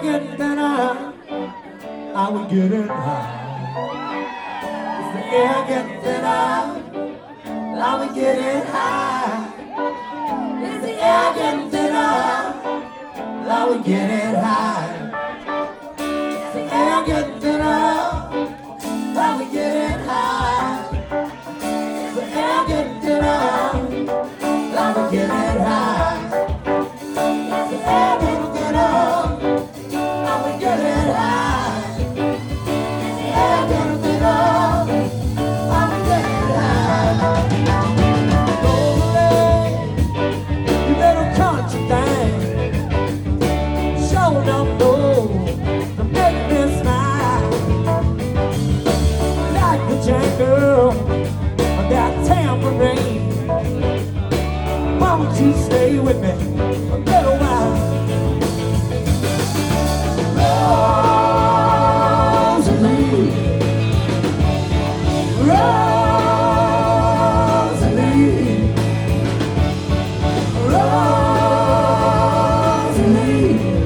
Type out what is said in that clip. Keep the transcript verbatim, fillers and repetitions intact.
getting thinner, are we getting high? Is the air getting thinner, are we getting high? Is the air getting thinner, are we getting high? Is the air getting thinner, are we getting high? Is the air getting thinner, are we getting high? Is the air getting thinner, are we getting high? Is the air getting thinner, are we getting high? You little country thing, show don't know to make me smile. Like the jangle of that tambourine, won't you stay with me a little while? Rosalie, Rosalie, Rosalie.